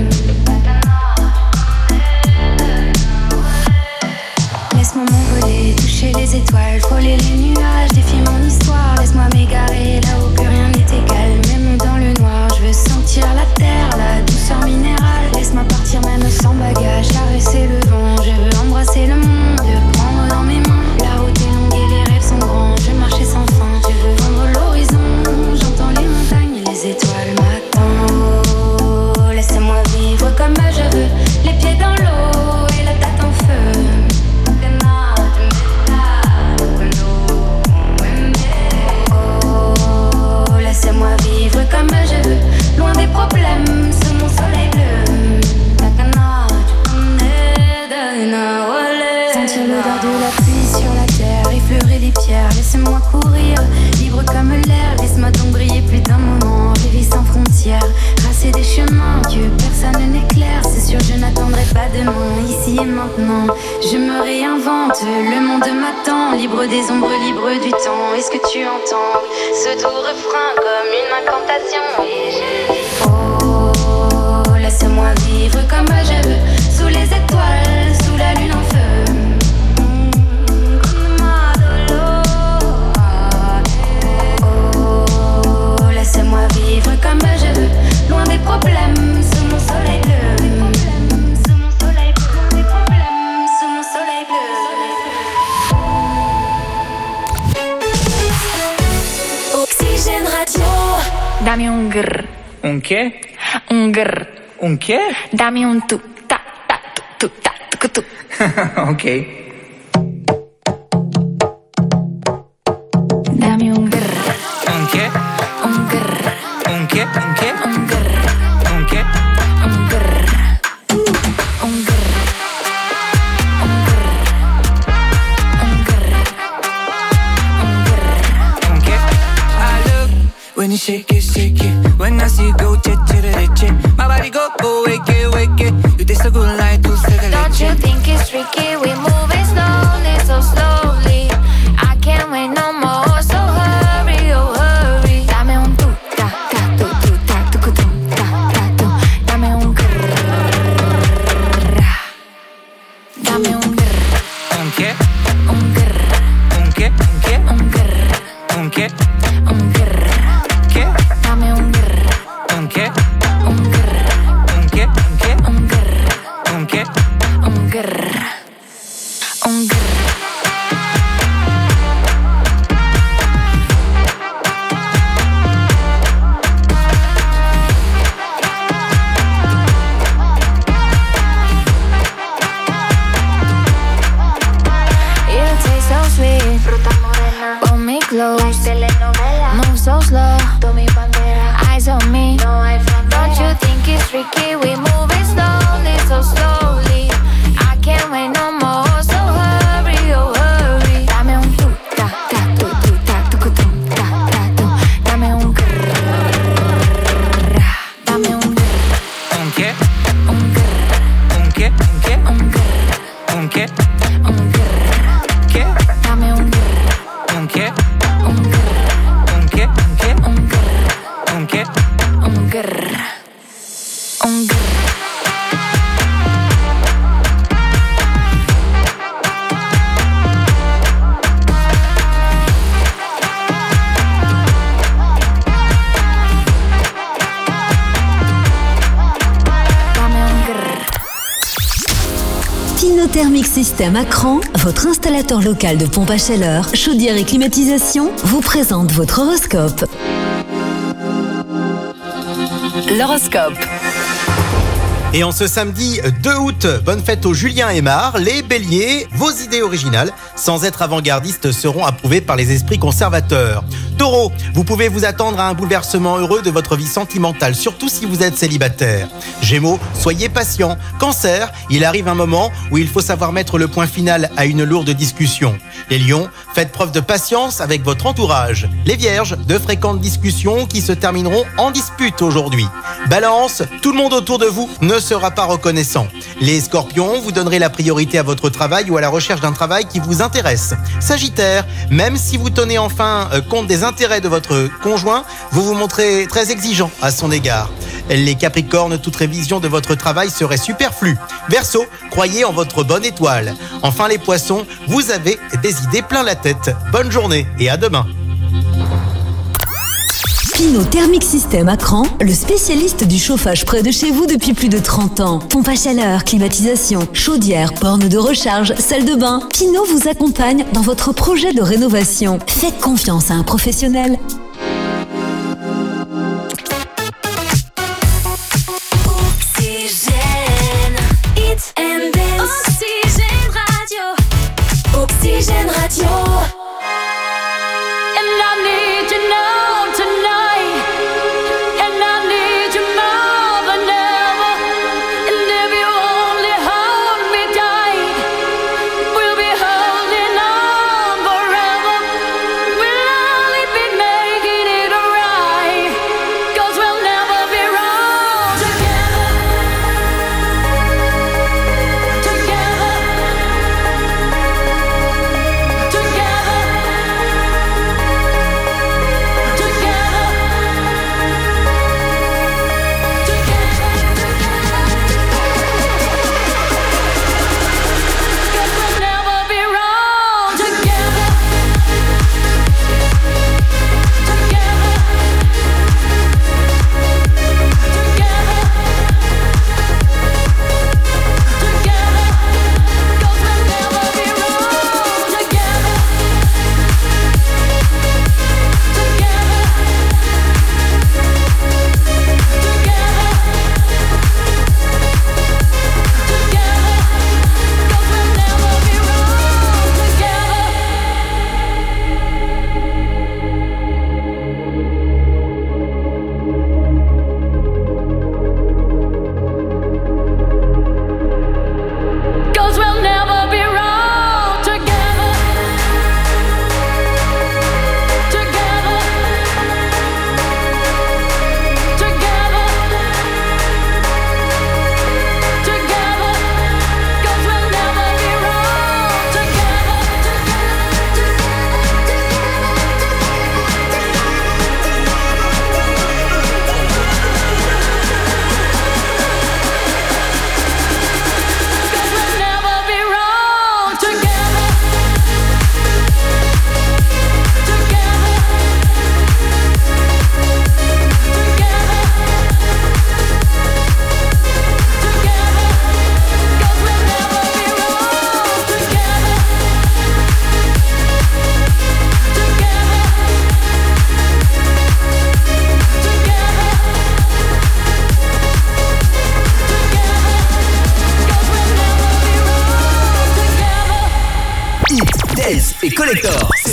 Laisse-moi m'envoler, toucher les étoiles, frôler les nuages, défier mon histoire. Laisse-moi m'égarer là où plus rien n'est égal, même dans le noir. Je veux sentir la terre, la douceur minérale. Laisse-moi partir même sans bagage, caresser le vent. Je veux embrasser le monde, le prendre dans mes mains. La route est longue et les rêves sont grands. Je veux marcher sans fin, je veux vendre l'horizon. J'entends les montagnes et les étoiles m'attendent. Oh, laissez-moi vivre comme je veux, les pieds dans l'eau et la tête en feu. Oh, laissez-moi vivre comme je veux, loin des problèmes, sous mon soleil bleu. Sentir l'odeur de la pluie sur la terre, effleurer les pierres, laissez-moi courir, libre comme l'air. Laisse-moi donc briller plus d'un moment, rêver sans frontières, tracer des chemins que personne n'éclaire. C'est sûr, je n'attendrai pas demain, ici et maintenant. Je me réinvente, le monde m'attend, libre des ombres, libre du temps. Est-ce que tu entends ce doux refrain comme une incantation? Et je dis oh, laissez-moi vivre comme je veux, sous les étoiles, sous la lune en feu. Oh, laissez-moi vivre comme je veux, loin des problèmes, sous mon soleil bleu. Sous mon soleil bleu, loin des problèmes, sous mon soleil bleu. Oxygène Radio. Dame un grr. Un qué? Un grr. Un qué? Dame un tu, ta, ta, tu, ta, tu, tu. Ok. Dame un grr. Un qué? Un grr. Un qué? Un qué? Un grr. Un qué? Un grr. Un grr. Un grr. Un grr. Un qué? I look when you shake it. When I see you go, che. My body go, wake it. You taste so good like dulce de leche. Don't you think it's tricky? We moving slowly, so close. Move so slow. Eyes on me. Don't you think it's freaky? We move it slowly, so slowly. I can't wait no more. So hurry, oh hurry. Dame un tu ta ta tu ta tu tu ta ta tu. Dame un grrr. Dame un grrr. ¿Un qué? Un grrr. ¿Un qué? ¿Un qué? Un grrr. ¿Un qué? Un grrr. ¿Qué? Dame un grrr. ¿Un qué? Un grrr. ¿Un qué? ¿Un qué? Un grrr. ¿Un qué? Un grrr. Un grrr. Pinot Thermic System à Cran, votre installateur local de pompe à chaleur, chaudière et climatisation, vous présente votre horoscope. L'horoscope. Et en ce samedi 2 août, bonne fête aux Julien Aymar. Les béliers, vos idées originales, sans être avant-gardistes, seront approuvées par les esprits conservateurs. Taureau, vous pouvez vous attendre à un bouleversement heureux de votre vie sentimentale, surtout si vous êtes célibataire. Gémeaux, soyez patient. Cancer, il arrive un moment où il faut savoir mettre le point final à une lourde discussion. Les lions, faites preuve de patience avec votre entourage. Les vierges, de fréquentes discussions qui se termineront en dispute aujourd'hui. Balance, tout le monde autour de vous ne sera pas reconnaissant. Les scorpions, vous donnerez la priorité à votre travail ou à la recherche d'un travail qui vous intéresse. Sagittaire, même si vous tenez enfin compte des intérêts de votre conjoint, vous vous montrez très exigeant à son égard. Les capricornes, toute révision de votre travail serait superflue. Verseau, croyez en votre bonne étoile. Enfin les poissons, vous avez des idées plein la tête. Bonne journée et à demain. Pinot Thermic System à Cran, le spécialiste du chauffage près de chez vous depuis plus de 30 ans. Pompe à chaleur, climatisation, chaudière, borne de recharge, salle de bain. Pinot vous accompagne dans votre projet de rénovation. Faites confiance à un professionnel. Oxygène, hits and dance. Oxygène Radio. Oxygène Radio. And I need you now tonight, and I need you more than ever. And if you only hold me tight, we'll be holding on forever. We'll only be making it right, 'cause we'll never be wrong together. Together.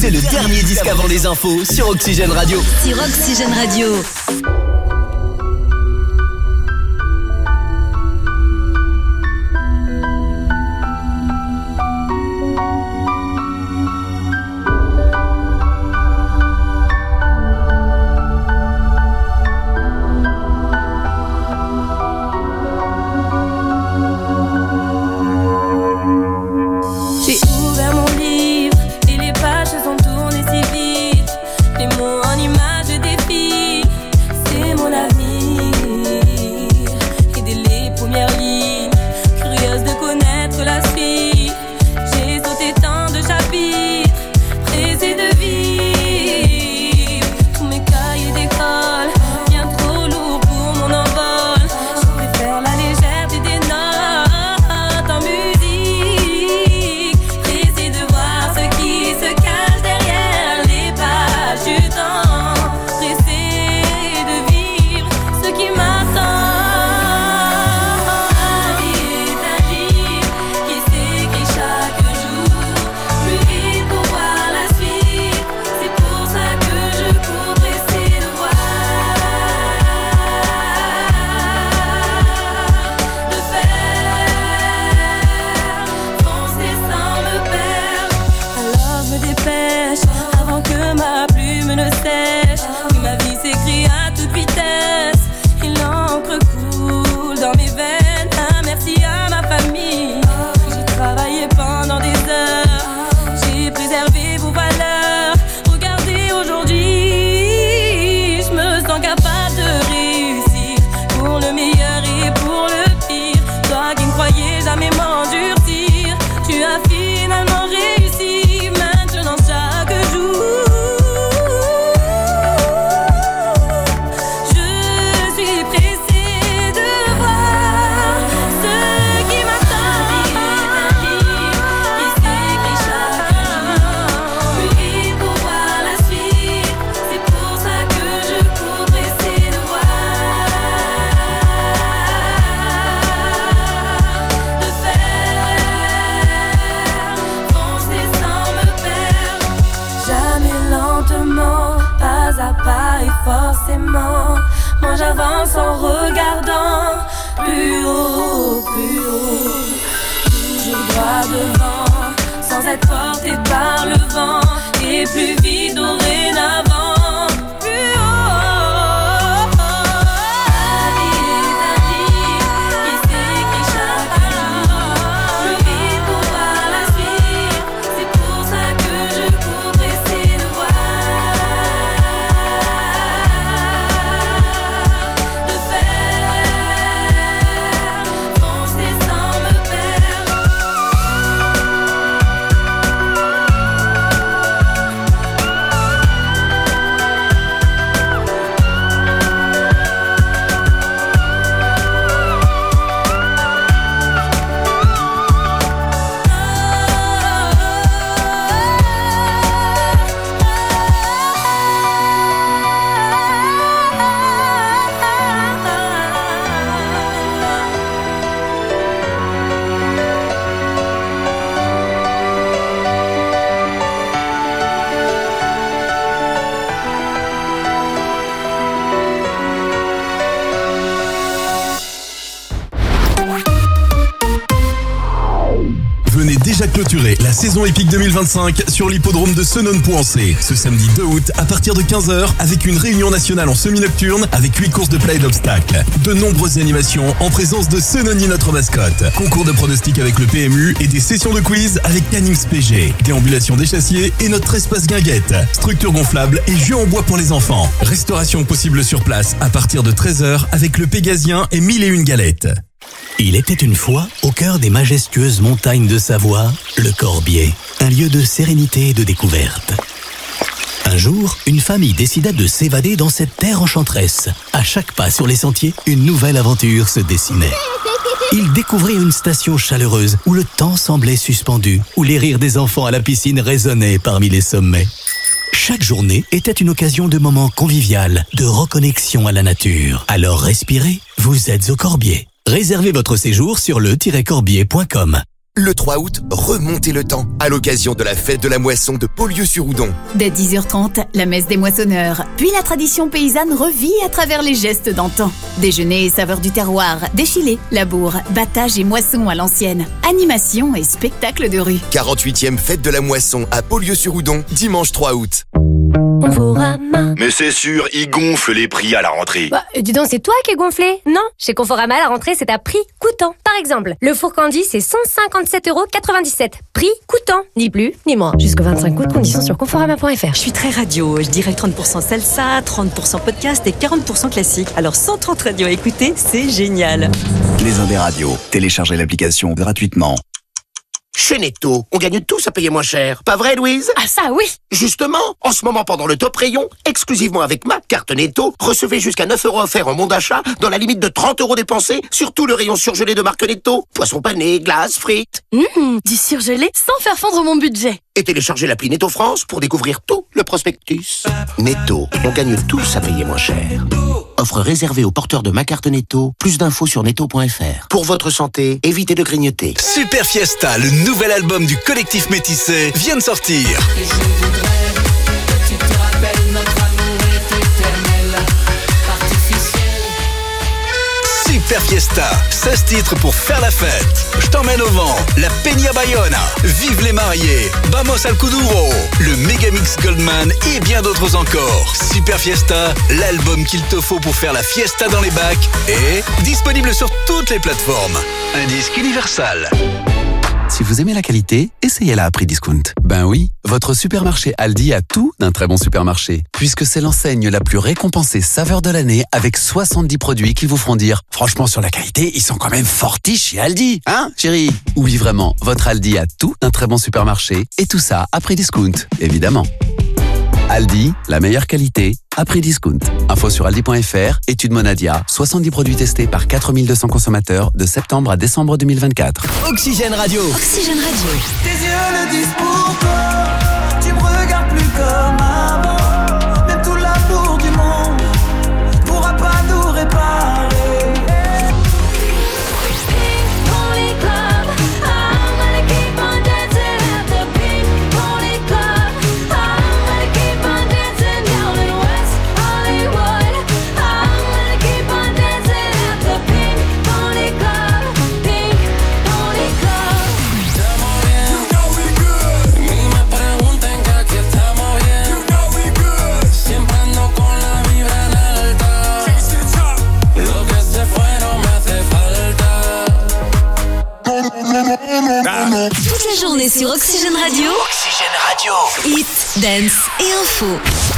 C'est le dernier disque avant les infos sur Oxygène Radio. Sur Oxygène Radio. J'ai ouvert mon livre et les pages se sont tournées si vite. Les mots en images défilent, c'est mon avenir. Et dès les premières lignes, curieuse de connaître la suite, j'ai sauté tant de chapitres, pressée de vivre. Tous mes cahiers d'école, bien trop lourds pour mon envol. Je préfère la légèreté des notes en musique. Pressée de voir ce qui se cache derrière les pages du temps. Pressée de vivre ce qui m'attend. La vie est un livre qui s'écrit chaque jour. Plus vite pour voir la suite. C'est pour ça que je cours pressée de voir, de faire, foncer sans me perdre. Alors je me dépêche avant que ma plume ne sèche. Oui, ma vie s'écrit à toute vitesse et l'encre coule dans mes veines. Un merci à ma famille. J'ai travaillé pendant des heures, j'ai préservé vos valeurs. Regardez aujourd'hui, je me sens capable de réussir, pour le meilleur et pour le pire. Toi qui ne croyais jamais m'endurcir, tu as finalement réussi. Maintenant chaque jour, je suis pressée de voir ce qui m'attend. Qui s'écrit chaque jour. Plus vite pour voir la suite. C'est pour ça que je cours pressée de voir, de faire, foncer sans me perdre. Jamais lentement, pas à pas et forcément. Moi j'avance en regardant plus haut, plus haut. Toujours droit devant, sans être porté par le vent. Et plus vite dorénavant, plus haut. La vie est un livre qui s'écrit chaque jour. Plus vite pour voir la suite. C'est pour ça que je cours pressée de voir, de faire, foncer sans me perdre. Venez déjà clôturer la saison épique 2025 sur l'hippodrome de Senones-Pouancé ce samedi 2 août à partir de 15h avec une réunion nationale en semi-nocturne avec 8 courses de play et d'obstacles. De nombreuses animations en présence de Senoni notre mascotte. Concours de pronostics avec le PMU et des sessions de quiz avec Canix PG. Déambulation des chassiers et notre espace guinguette. Structure gonflable et jeux en bois pour les enfants. Restauration possible sur place à partir de 13h avec le Pégasien et 1001 galettes. Il était une fois, au cœur des majestueuses montagnes de Savoie, le Corbier, un lieu de sérénité et de découverte. Un jour, une famille décida de s'évader dans cette terre enchanteresse. À chaque pas sur les sentiers, une nouvelle aventure se dessinait. Ils découvrirent une station chaleureuse où le temps semblait suspendu, où les rires des enfants à la piscine résonnaient parmi les sommets. Chaque journée était une occasion de moments convivial, de reconnexion à la nature. Alors respirez, vous êtes au Corbier. Réservez votre séjour sur le-corbier.com. Le 3 août, remontez le temps à l'occasion de la fête de la moisson de Beaulieu-sur-Oudon. Dès 10h30, la messe des moissonneurs. Puis la tradition paysanne revit à travers les gestes d'antan. Déjeuner et saveurs du terroir, défilé, labour, battage et moisson à l'ancienne. Animation et spectacle de rue. 48e fête de la moisson à Beaulieu-sur-Oudon, dimanche 3 août. Conforama. Mais c'est sûr, ils gonflent les prix à la rentrée. Bah, dis donc, c'est toi qui es gonflé. Non, chez Conforama, la rentrée, c'est à prix coûtant. Par exemple, le four Candy, c'est 157,97 €. Prix coûtant. Ni plus, ni moins. Jusqu'au 25 août, conditions sur conforama.fr. Je suis très radio. Je dirais 30% salsa, 30% podcast et 40% classique. Alors 130 radios à écouter, c'est génial. Les Indes radios. Téléchargez l'application gratuitement. Chez Netto, on gagne tous à payer moins cher. Pas vrai, Louise? Ah ça, oui. Justement, en ce moment, pendant le top rayon, exclusivement avec ma carte Netto, recevez jusqu'à 9 € offerts en bon d'achat dans la limite de 30 € dépensés sur tout le rayon surgelé de marque Netto. Poissons panés, glaces, frites. Du surgelé sans faire fondre mon budget. Et téléchargez l'appli Netto France pour découvrir tout le prospectus. Netto, on gagne tous à payer moins cher. Offre réservée aux porteurs de ma carte Netto. Plus d'infos sur netto.fr. Pour votre santé, évitez de grignoter. Super Fiesta, le nouvel album du collectif Métissé, vient de sortir. Super Fiesta, 16 titres pour faire la fête. Je t'emmène au vent, la Peña Bayona, Vive les mariés, Vamos al Kuduro, le Megamix Goldman et bien d'autres encore. Super Fiesta, l'album qu'il te faut pour faire la fiesta dans les bacs est disponible sur toutes les plateformes. Un disque Universal. Si vous aimez la qualité, essayez-la à prix discount. Ben oui, votre supermarché Aldi a tout d'un très bon supermarché, puisque c'est l'enseigne la plus récompensée saveur de l'année avec 70 produits qui vous feront dire « Franchement, sur la qualité, ils sont quand même fortiches chez Aldi, hein, chérie ?» Oui, vraiment, votre Aldi a tout d'un très bon supermarché, et tout ça à prix discount, évidemment. Aldi, la meilleure qualité, à prix discount. Info sur aldi.fr, étude Monadia, 70 produits testés par 4200 consommateurs de septembre à décembre 2024. Oxygène Radio. Oxygène Radio. Tes yeux le disent pour toi. Tu me regardes plus comme avant. Même tout l'amour du monde pourra pas nous réparer. Toute la journée sur Oxygène Radio. Oxygène Radio. Hit, dance et info.